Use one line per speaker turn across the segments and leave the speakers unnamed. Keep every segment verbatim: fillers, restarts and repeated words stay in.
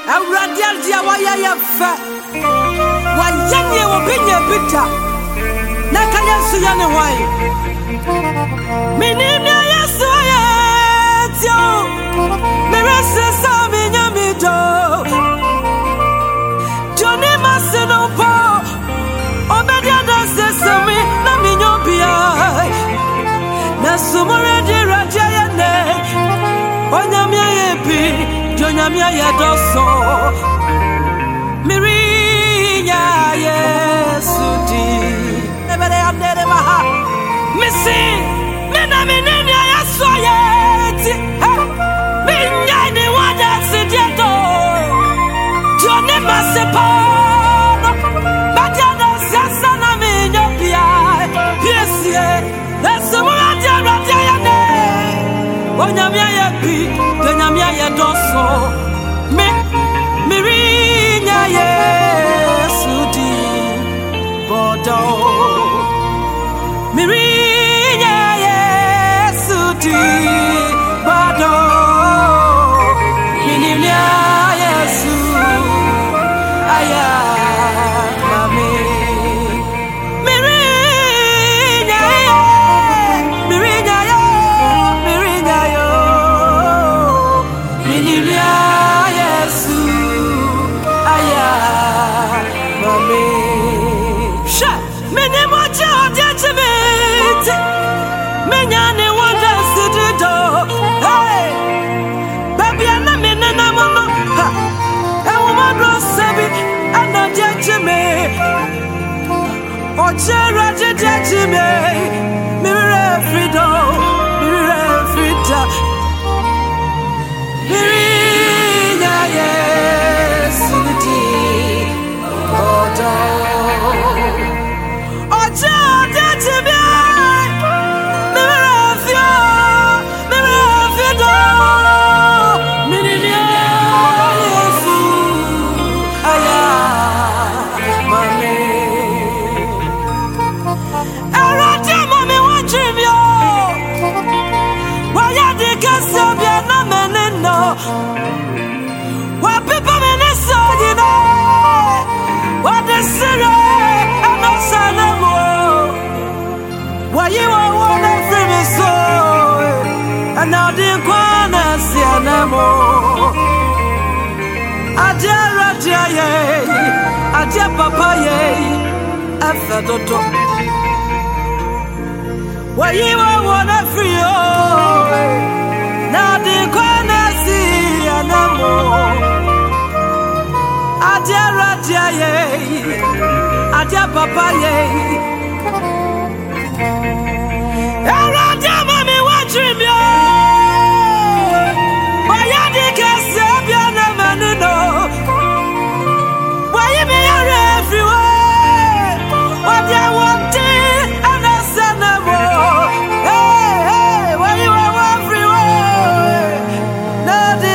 Awurade dia waya ya fa. Wayanye obinya bita. Na kaya su ya ne hwan. Minimia Yesu ya tio. Merese sa minya mido. Joni maseno po. Obedia da sesemi na minyo bia. Na sumore di raja ya ne. Onyamia yebi. Onyamia ya doso. Mirinya Yesu di. Ebere andere maha. Missy, Mena Menenia Yasoyeti, Minya de Wada Sidiato, Johnny Massepano, Badiana Sassana Minopia, Pierce, that's the Muradia Radiane, Onyamia Yapi, Denamia Yadoso, Me, Mirinya Yesudi, Bordeaux. Mirinya Yesudi Bado Mirinya Yesu Aya Mami Mirinya Mirinya yo Mirinya yo Mirinya Yesu Aya Mami Sha Mene moja odiachime Menyane wanda sidido hey baby ana menena mono ha ewo madro sabi ana jechime ochera jechime mirre frido mirre frita mirinya Yesu di odo ochera jechime What people in this song, you know, what the city, and no son of more. Why you are one of free soul, and now the corner see no more. Adia Radia, Adia Papa, after Dodo. Why you are one of free, now the corner. Adia Radia ye, Adia Papa ye. Radia mami watching me. Why you did Casabia na manino? Why you be everywhere? What you want and I said no more. Hey, hey, why you are everywhere? No, the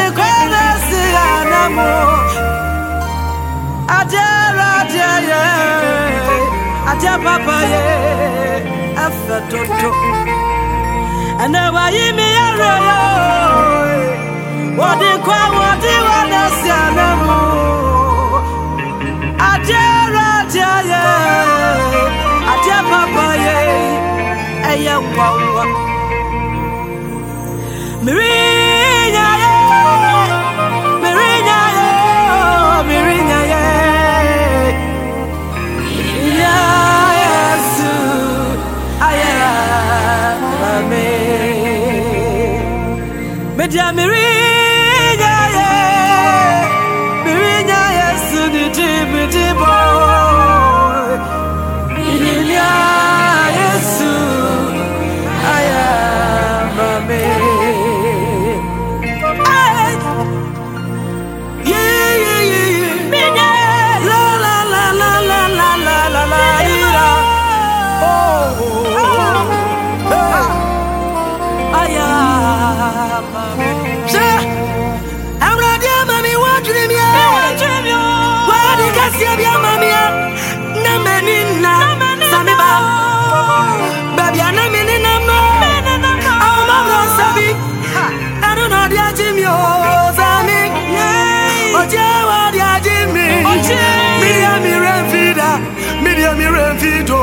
Adia Papa ye, after Toto, and now I am me a royal. What do you call what do you want to see? Adia Radia ye, Adia Papa ye, a young one. Mirinya ye, Mirinya ye, Mirinya ye. Media Mirinya ye, Mirinya Yesu di tibiti boy. Mirinya Yesu, aya mame. Yeah yeah yeah, Mirinya la la la la la la la la la. Oh, aya. I'm not your mommy, what dream you? Why did you see your mommy? No man in Samiba. Baby, I'm not in a man. I'm not Sabi. I don't know the Jimmy. jawa dia jimi. Miria miria vida. Miria miria vido.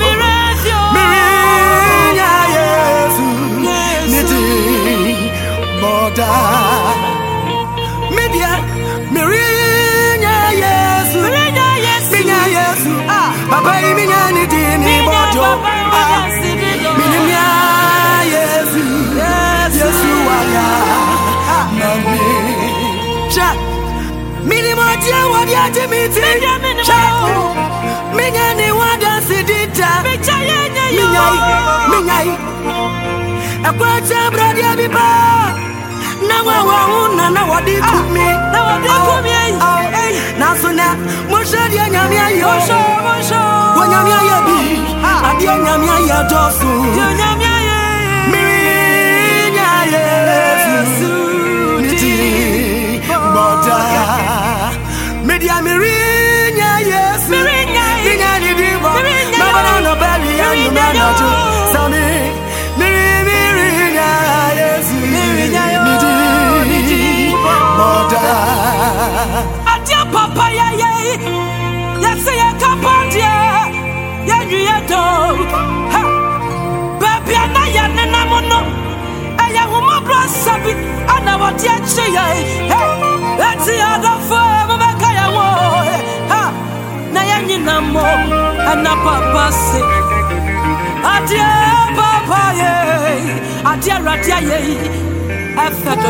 Miria Yesu. Niti moda. Miria miria Yesu. Miria Yesu. Papa miria niti ni mojo. Miria Yesu. Yesu waya. Mami. Cha. Minimo dia wadia jimiti. Cha. Minya ni wada sidita. Minyai, minyai. Akwacha bradia biba. Na wawa una na wadi kumi. Na wadi kumi. Na suna mushadi nyamia yo. Wanyamia yebi. Adia nyamia ya dosu. Nyamia ye. Minya Yesu. Niti moda. Media mirinya Yesu. Minya ni diva. Mabana no belly and you man not to. Sami. Mirinya Yesu. Niti moda. Adia papa ya ye. Yase ya kapandia. Ya yuyeto. Ha. Baby ana ya nena mono. Aya huma bro sabi. Ana wati ache ya. Hey. Eti adafo mabaka ya wo. Ha. Na ya nyina mo. Ana papa se. Adia papa ye. Adia radia ye. Efe